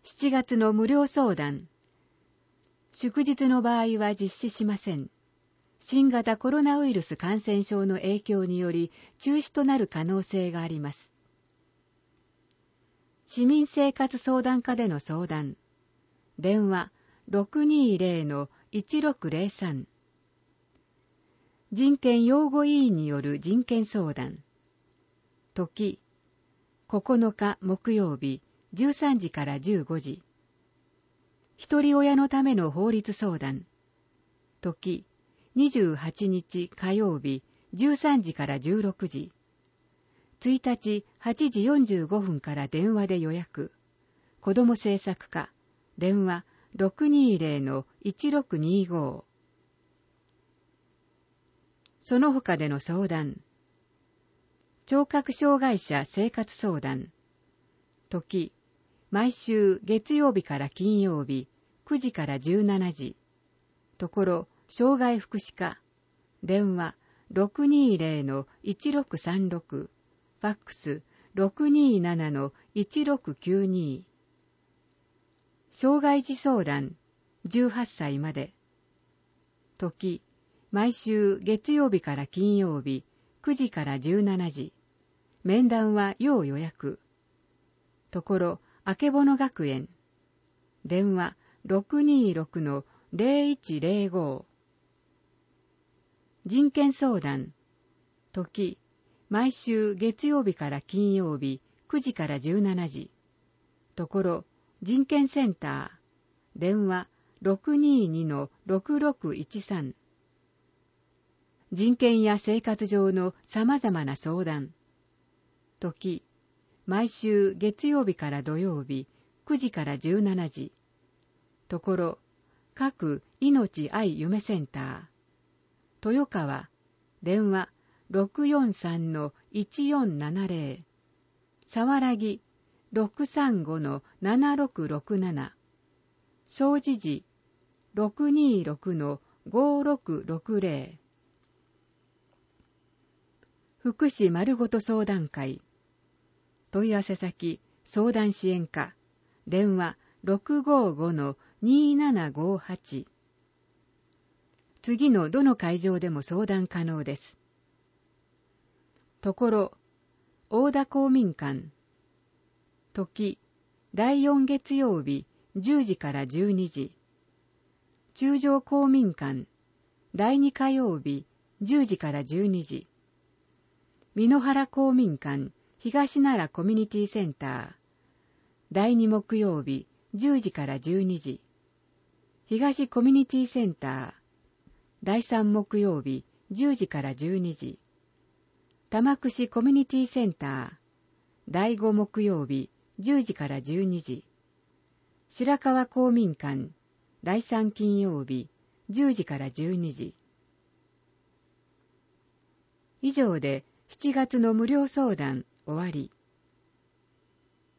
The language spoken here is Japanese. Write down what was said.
7月の無料相談。祝日の場合は実施しません。新型コロナウイルス感染症の影響により中止となる可能性があります。市民生活相談課での相談。電話 620-1603。人権擁護委員による人権相談。時、9日木曜日13時から15時。一人親のための法律相談。時、28日火曜日13時から16時。1日8時45分から電話で予約。子ども政策課。電話 620-1625。その他での相談。聴覚障害者生活相談。時、毎週月曜日から金曜日9時から17時。ところ、障害福祉課。電話 620-1636。ファックス 627-1692。障害児相談18歳まで。時、毎週月曜日から金曜日9時から17時。面談は要予約。ところ、あけぼの学園。電話 626-0105。人権相談。時、毎週月曜日から金曜日9時から17時。ところ、人権センター。電話 622-6613。人権や生活上の様々な相談。時、毎週月曜日から土曜日9時から17時。ところ、各命愛夢センター。豊川。電話 643-1470。沢良木 635-7667。総持寺 626-5660。福祉まるごと相談会。問い合わせ先、相談支援課。電話 655-2758。次のどの会場でも相談可能です。ところ、大田公民館。時、第4月曜日10時から12時。中条公民館。第2火曜日10時から12時。美濃原公民館東奈良コミュニティセンター。第2木曜日10時から12時。東コミュニティセンター。第3木曜日10時から12時。玉串コミュニティセンター。第5木曜日10時から12時。白川公民館。第3金曜日10時から12時。以上で7月の無料相談終わり。